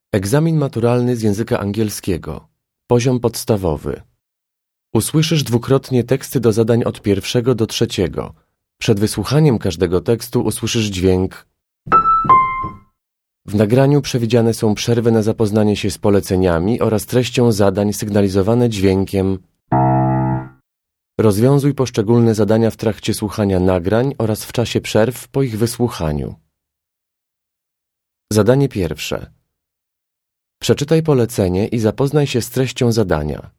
Egzamin maturalny z języka angielskiego. Poziom podstawowy. Usłyszysz dwukrotnie teksty do zadań od 1 do 3. Przed wysłuchaniem każdego tekstu usłyszysz dźwięk. W nagraniu przewidziane są przerwy na zapoznanie się z poleceniami oraz treścią zadań sygnalizowane dźwiękiem. Rozwiązuj poszczególne zadania w trakcie słuchania nagrań oraz w czasie przerw po ich wysłuchaniu. Zadanie pierwsze. Przeczytaj polecenie i zapoznaj się z treścią zadania.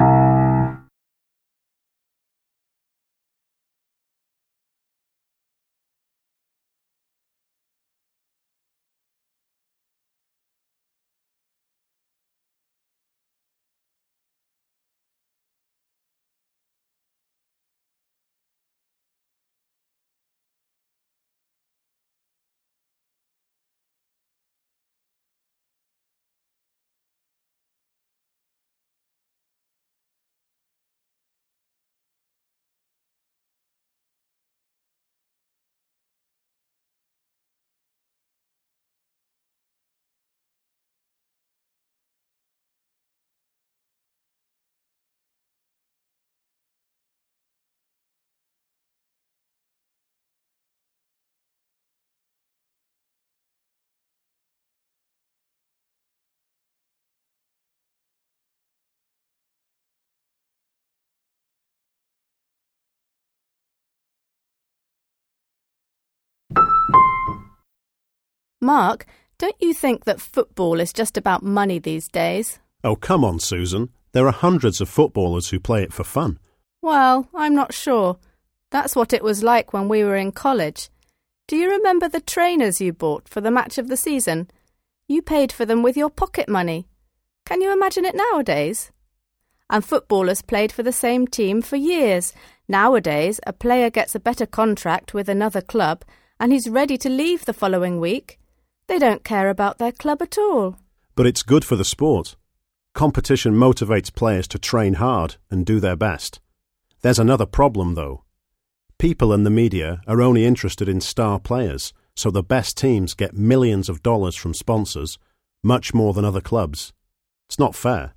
Mark, don't you think that football is just about money these days? Oh, come on, Susan. There are hundreds of footballers who play it for fun. Well, I'm not sure. That's what it was like when we were in college. Do you remember the trainers you bought for the match of the season? You paid for them with your pocket money. Can you imagine it nowadays? And footballers played for the same team for years. Nowadays, a player gets a better contract with another club and he's ready to leave the following week. They don't care about their club at all. But it's good for the sport. Competition motivates players to train hard and do their best. There's another problem, though. People and the media are only interested in star players, so the best teams get millions of dollars from sponsors, much more than other clubs. It's not fair.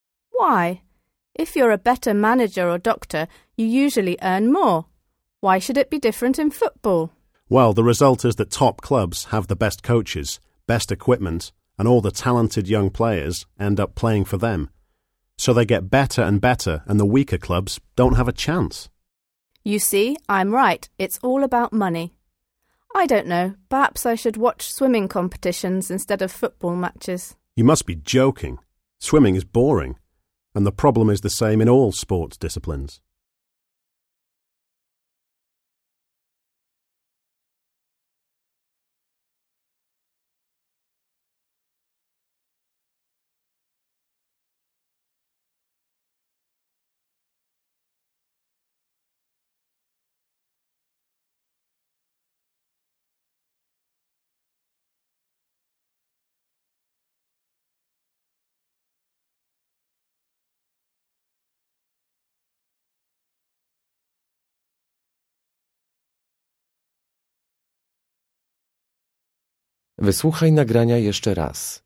Why? If you're a better manager or doctor, you usually earn more. Why should it be different in football? Well, the result is that top clubs have the best coaches, best equipment, and all the talented young players end up playing for them. So they get better and better, and the weaker clubs don't have a chance. You see, I'm right. It's all about money. I don't know. Perhaps I should watch swimming competitions instead of football matches. You must be joking. Swimming is boring, and the problem is the same in all sports disciplines. Wysłuchaj nagrania jeszcze raz.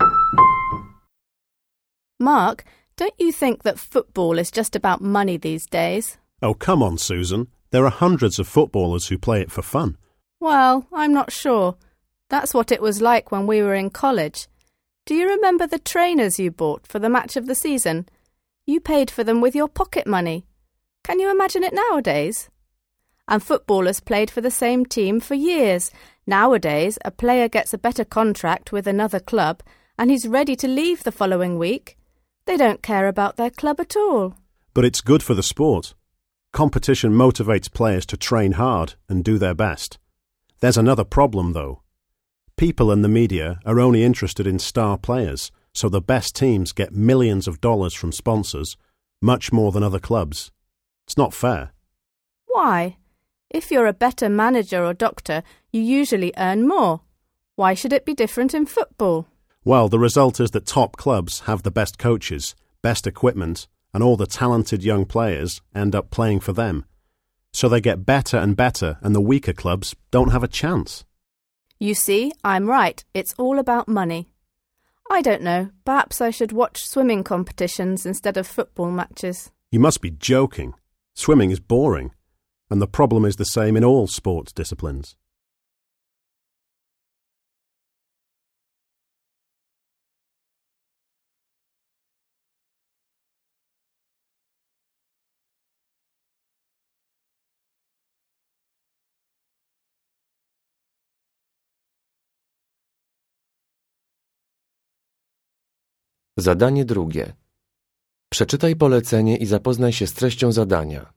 Mark, don't you think that football is just about money these days? Oh, come on, Susan. There are hundreds of footballers who play it for fun. Well, I'm not sure. That's what it was like when we were in college. Do you remember the trainers you bought for the match of the season? You paid for them with your pocket money. Can you imagine it nowadays? And footballers played for the same team for years. Nowadays, a player gets a better contract with another club and he's ready to leave the following week. They don't care about their club at all. But it's good for the sport. Competition motivates players to train hard and do their best. There's another problem, though. People and the media are only interested in star players, so the best teams get millions of dollars from sponsors, much more than other clubs. It's not fair. Why? If you're a better manager or doctor, you usually earn more. Why should it be different in football? Well, the result is that top clubs have the best coaches, best equipment, and all the talented young players end up playing for them. So they get better and better, and the weaker clubs don't have a chance. You see, I'm right. It's all about money. I don't know. Perhaps I should watch swimming competitions instead of football matches. You must be joking. Swimming is boring, and the problem is the same in all sports disciplines. Zadanie drugie. Przeczytaj polecenie i zapoznaj się z treścią zadania.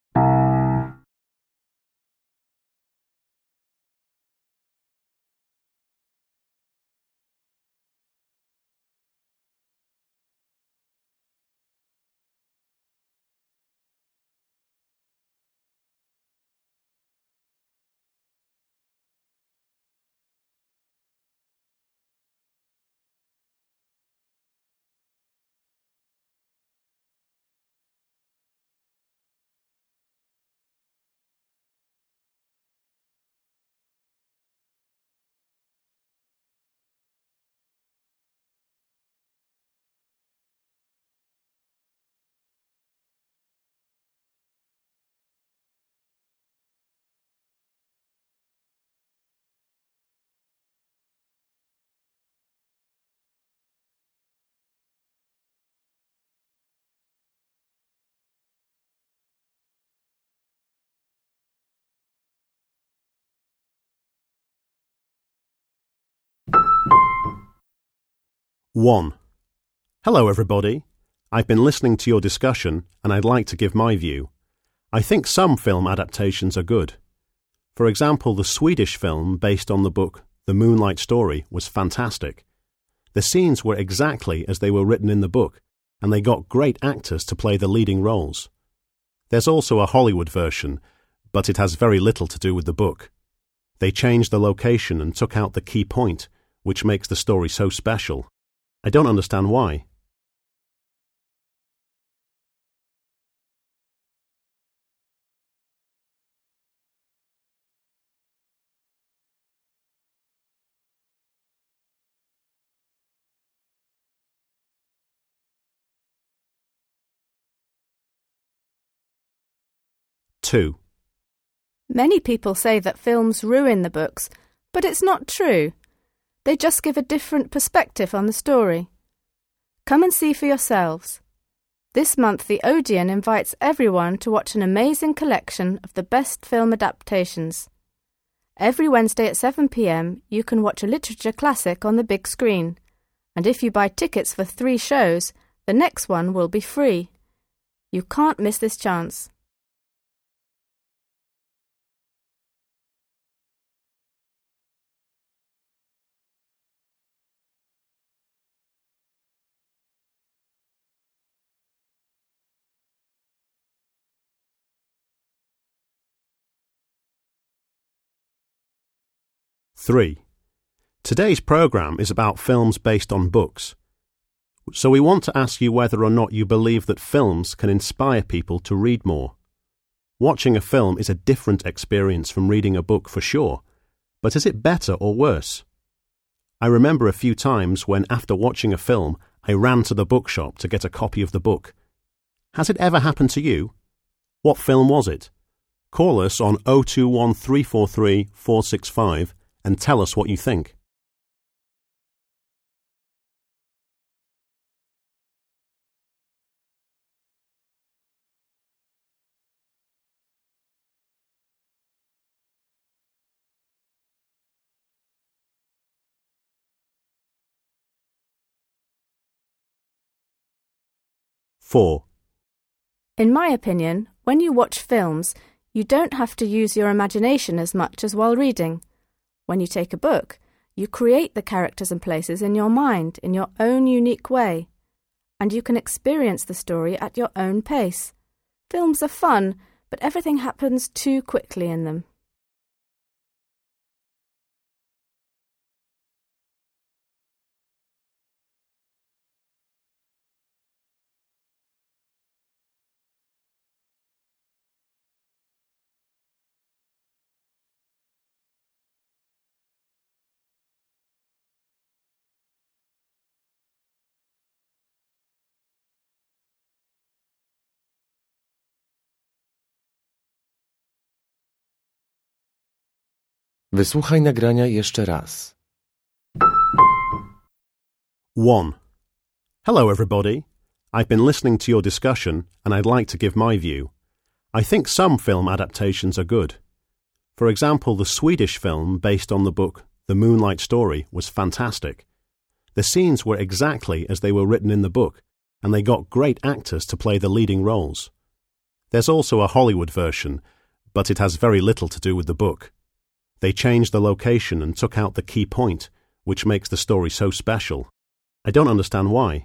One. Hello, everybody. I've been listening to your discussion, and I'd like to give my view. I think some film adaptations are good. For example, the Swedish film based on the book The Moonlight Story was fantastic. The scenes were exactly as they were written in the book, and they got great actors to play the leading roles. There's also a Hollywood version, but it has very little to do with the book. They changed the location and took out the key point, which makes the story so special. I don't understand why. Two. Many people say that films ruin the books, but it's not true. They just give a different perspective on the story. Come and see for yourselves. This month the Odeon invites everyone to watch an amazing collection of the best film adaptations. Every Wednesday at 7 p.m. you can watch a literature classic on the big screen, and if you buy tickets for 3 shows, the next one will be free. You can't miss this chance. Three. Today's programme is about films based on books. So we want to ask you whether or not you believe that films can inspire people to read more. Watching a film is a different experience from reading a book for sure, but is it better or worse? I remember a few times when, after watching a film, I ran to the bookshop to get a copy of the book. Has it ever happened to you? What film was it? Call us on 021 343 465 and tell us what you think. Four. In my opinion, when you watch films, you don't have to use your imagination as much as while reading. When you take a book, you create the characters and places in your mind in your own unique way, and you can experience the story at your own pace. Films are fun, but everything happens too quickly in them. Wysłuchaj nagrania jeszcze raz. 1. Hello, everybody. I've been listening to your discussion, and I'd like to give my view. I think some film adaptations are good. For example, the Swedish film based on the book The Moonlight Story was fantastic. The scenes were exactly as they were written in the book, and they got great actors to play the leading roles. There's also a Hollywood version, but it has very little to do with the book. They changed the location and took out the key point, which makes the story so special. I don't understand why.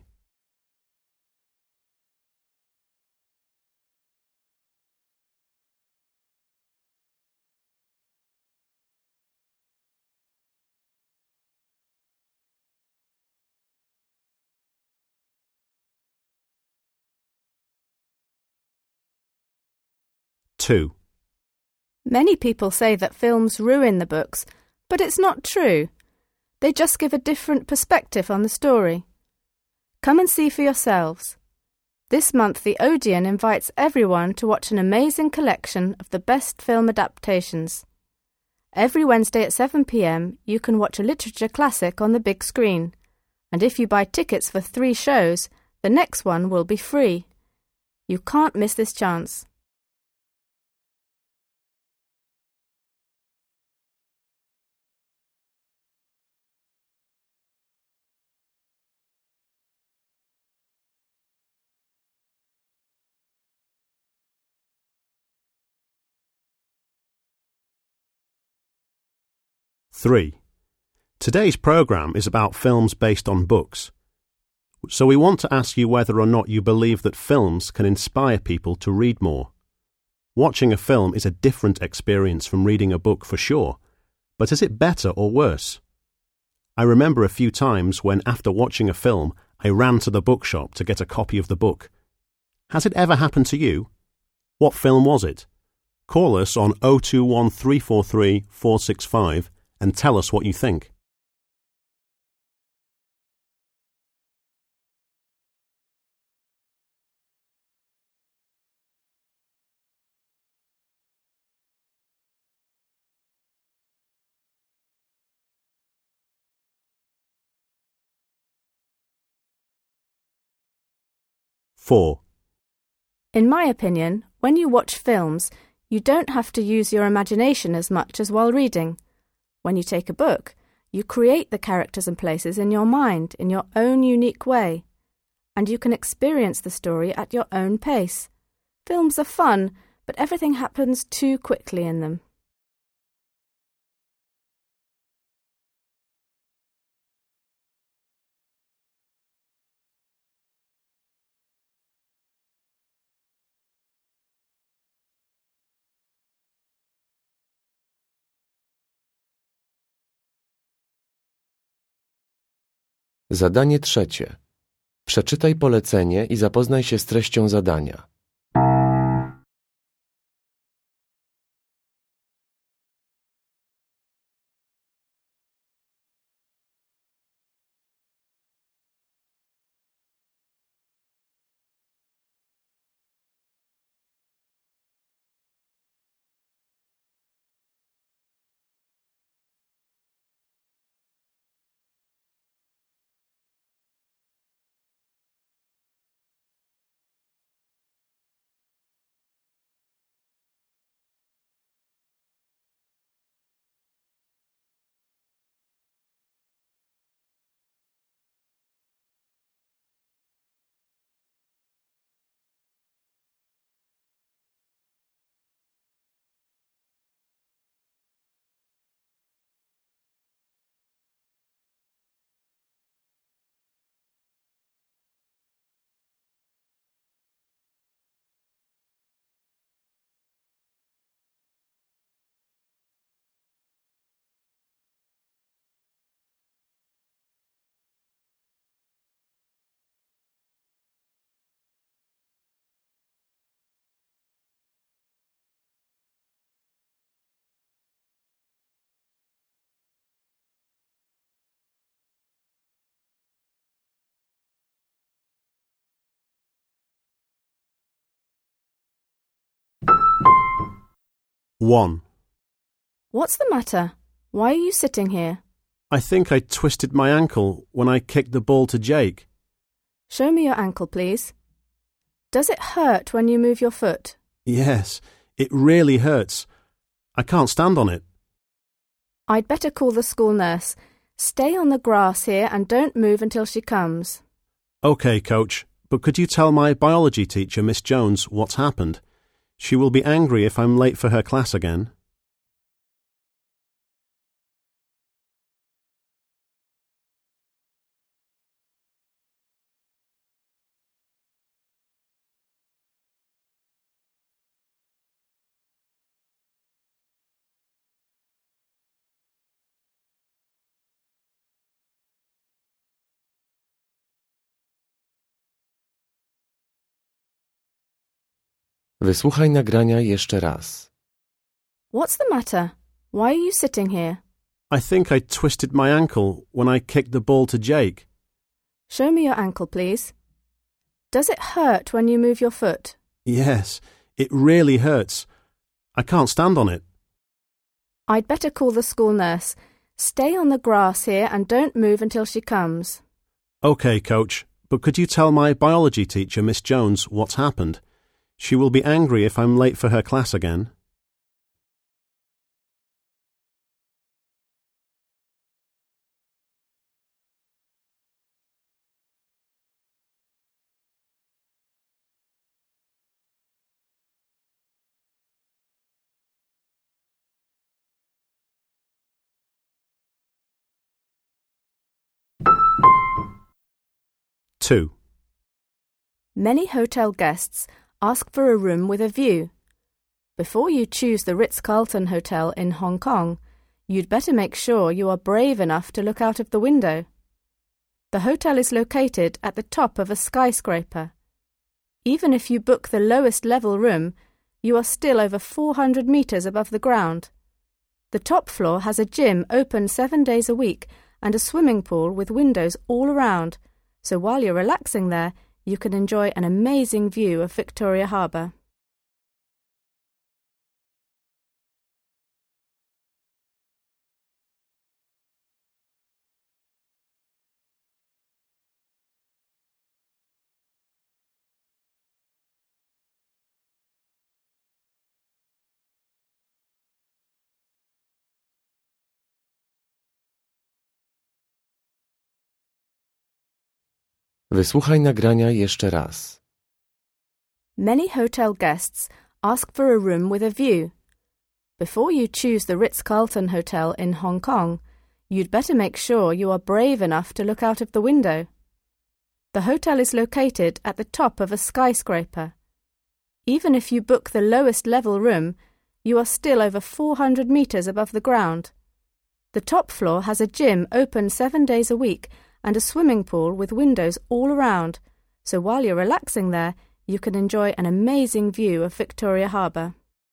Two. Many people say that films ruin the books, but it's not true. They just give a different perspective on the story. Come and see for yourselves. This month the Odeon invites everyone to watch an amazing collection of the best film adaptations. Every Wednesday at 7 p.m. you can watch a literature classic on the big screen, and if you buy tickets for 3 shows, the next one will be free. You can't miss this chance. Three. Today's programme is about films based on books. So we want to ask you whether or not you believe that films can inspire people to read more. Watching a film is a different experience from reading a book for sure, but is it better or worse? I remember a few times when, after watching a film, I ran to the bookshop to get a copy of the book. Has it ever happened to you? What film was it? Call us on 021 343 465 and tell us what you think. Four. In my opinion, when you watch films, you don't have to use your imagination as much as while reading. When you take a book, you create the characters and places in your mind in your own unique way, and you can experience the story at your own pace. Films are fun, but everything happens too quickly in them. Zadanie trzecie. Przeczytaj polecenie i zapoznaj się z treścią zadania. One. What's the matter? why are you sitting here? I think I twisted my ankle when I kicked the ball to Jake. Show me your ankle, please. Does it hurt when you move your foot? Yes, it really hurts. I can't stand on it. I'd better call the school nurse. Stay on the grass here and don't move until she comes. OK, Coach, but could you tell my biology teacher, Miss Jones, what's happened? She will be angry if I'm late for her class again. Wysłuchaj nagrania jeszcze raz. What's the matter? Why are you sitting here? I think I twisted my ankle when I kicked the ball to Jake. Show me your ankle, please. Does it hurt when you move your foot? Yes, it really hurts. I can't stand on it. I'd better call the school nurse. Stay on the grass here and don't move until she comes. OK, Coach, but could you tell my biology teacher, Miss Jones, what's happened? She will be angry if I'm late for her class again. Two. Many hotel guests ask for a room with a view. Before you choose the Ritz-Carlton Hotel in Hong Kong, you'd better make sure you are brave enough to look out of the window. The hotel is located at the top of a skyscraper. Even if you book the lowest level room, you are still over 400 meters above the ground. The top floor has a gym open 7 days a week and a swimming pool with windows all around, so while you're relaxing there, you can enjoy an amazing view of Victoria Harbour. Wysłuchaj nagrania jeszcze raz. Many hotel guests ask for a room with a view. Before you choose the Ritz-Carlton Hotel in Hong Kong, you'd better make sure you are brave enough to look out of the window. The hotel is located at the top of a skyscraper. Even if you book the lowest level room, you are still over 400 meters above the ground. The top floor has a gym open 7 days a week and a swimming pool with windows all around, so while you're relaxing there, you can enjoy an amazing view of Victoria Harbour.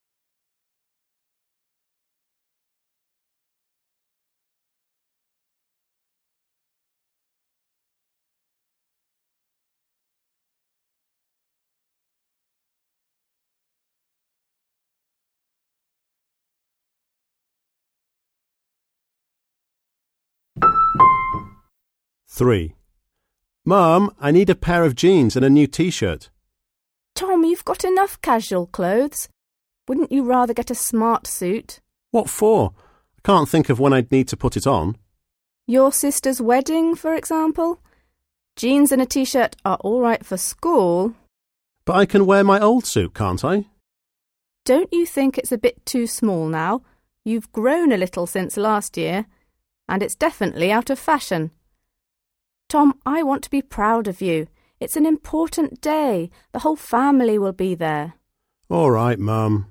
Three. Mum, I need a pair of jeans and a new t-shirt. Tom, you've got enough casual clothes. Wouldn't you rather get a smart suit? What for? I can't think of when I'd need to put it on. Your sister's wedding, for example? Jeans and a t-shirt are all right for school. But I can wear my old suit, can't I? Don't you think it's a bit too small now? You've grown a little since last year, and it's definitely out of fashion. Tom, I want to be proud of you. It's an important day. The whole family will be there. All right, Mum.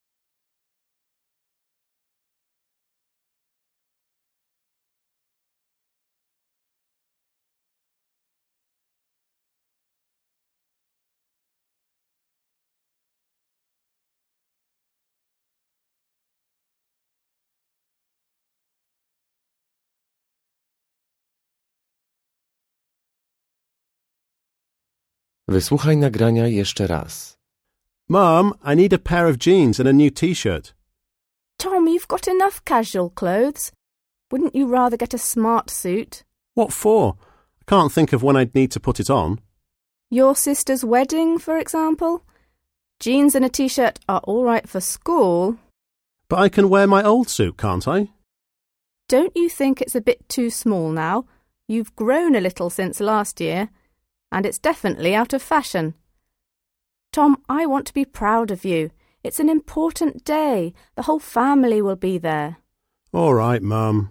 Wysłuchaj nagrania jeszcze raz. Mum, I need a pair of jeans and a new t-shirt. Tom, you've got enough casual clothes. Wouldn't you rather get a smart suit? What for? I can't think of when I'd need to put it on. Your sister's wedding, for example? Jeans and a t-shirt are all right for school. But I can wear my old suit, can't I? Don't you think it's a bit too small now? You've grown a little since last year, and it's definitely out of fashion. Tom, I want to be proud of you. It's an important day. The whole family will be there. All right, Mum.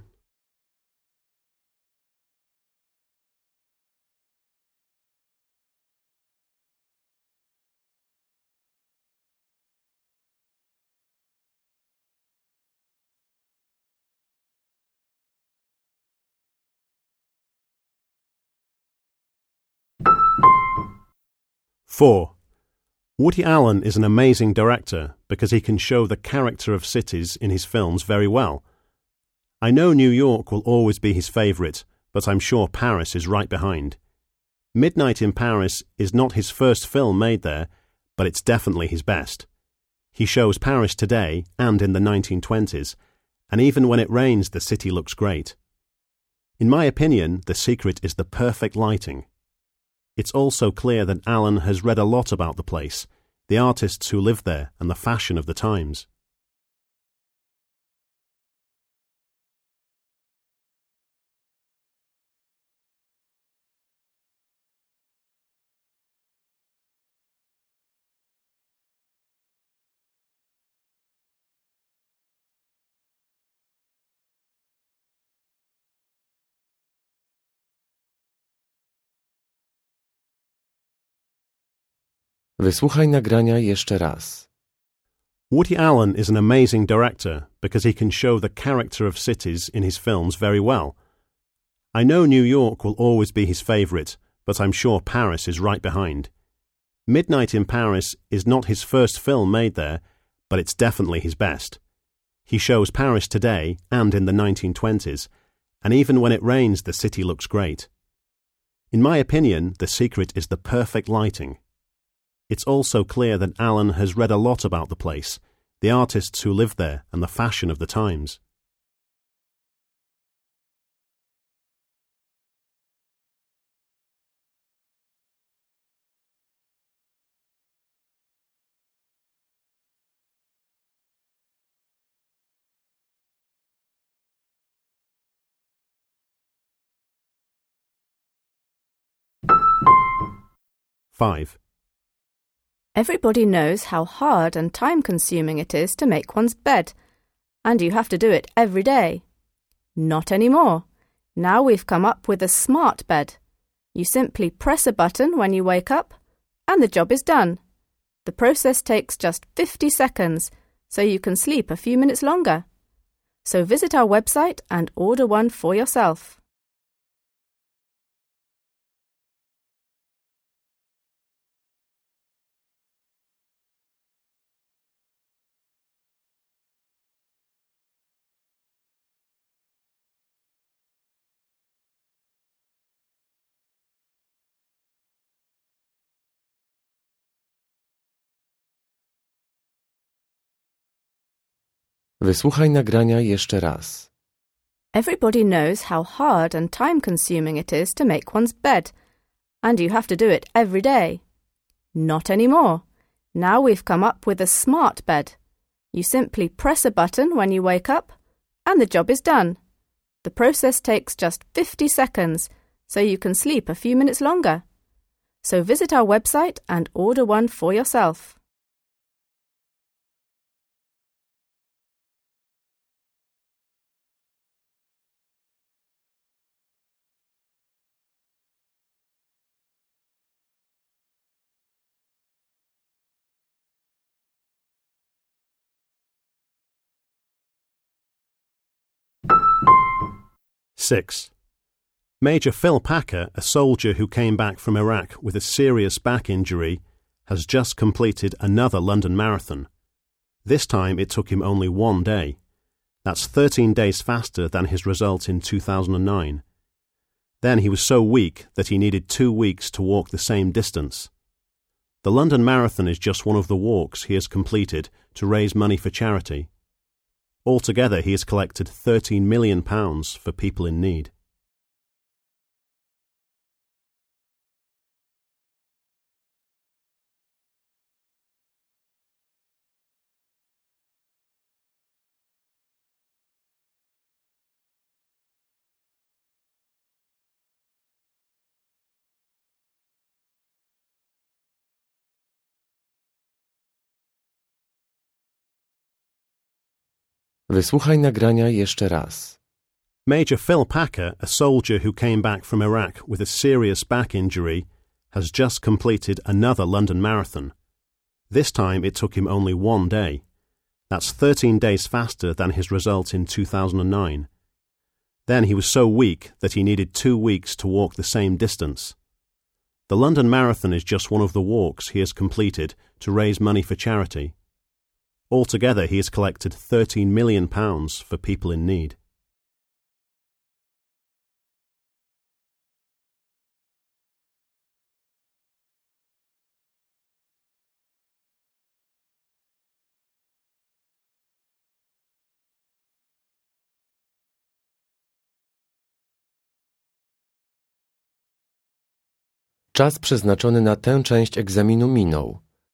Four. Woody Allen is an amazing director because he can show the character of cities in his films very well. I know New York will always be his favourite, but I'm sure Paris is right behind. Midnight in Paris is not his first film made there, but it's definitely his best. He shows Paris today and in the 1920s, and even when it rains the city looks great. In my opinion, the secret is the perfect lighting. It's also clear that Allen has read a lot about the place, the artists who live there, and the fashion of the times. Wysłuchaj nagrania jeszcze raz. Woody Allen is an amazing director because he can show the character of cities in his films very well. I know New York will always be his favourite, but I'm sure Paris is right behind. Midnight in Paris is not his first film made there, but it's definitely his best. He shows Paris today and in the 1920s, and even when it rains the city looks great. In my opinion, the secret is the perfect lighting. It's also clear that Allen has read a lot about the place, the artists who live there, and the fashion of the times. Five. Everybody knows how hard and time-consuming it is to make one's bed, and you have to do it every day. Not anymore. Now we've come up with a smart bed. You simply press a button when you wake up, and the job is done. The process takes just 50 seconds, so you can sleep a few minutes longer. So visit our website and order one for yourself. Wysłuchaj nagrania jeszcze raz. Everybody knows how hard and time-consuming it is to make one's bed, and you have to do it every day. Not anymore. Now we've come up with a smart bed. You simply press a button when you wake up, and the job is done. The process takes just 50 seconds, so you can sleep a few minutes longer. So visit our website and order one for yourself. Six. Major Phil Packer, a soldier who came back from Iraq with a serious back injury, has just completed another London Marathon. This time it took him only 1 day. That's 13 days faster than his result in 2009. Then he was so weak that he needed 2 weeks to walk the same distance. The London Marathon is just one of the walks he has completed to raise money for charity. Altogether, he has collected £13 million for people in need. Wysłuchaj nagrania jeszcze raz. Major Phil Packer, a soldier who came back from Iraq with a serious back injury, has just completed another London Marathon. This time it took him only 1 day. That's 13 days faster than his result in 2009. Then he was so weak that he needed 2 weeks to walk the same distance. The London Marathon is just one of the walks he has completed to raise money for charity. Altogether, he has collected £13 million for people in need. Czas przeznaczony na tę część egzaminu minął.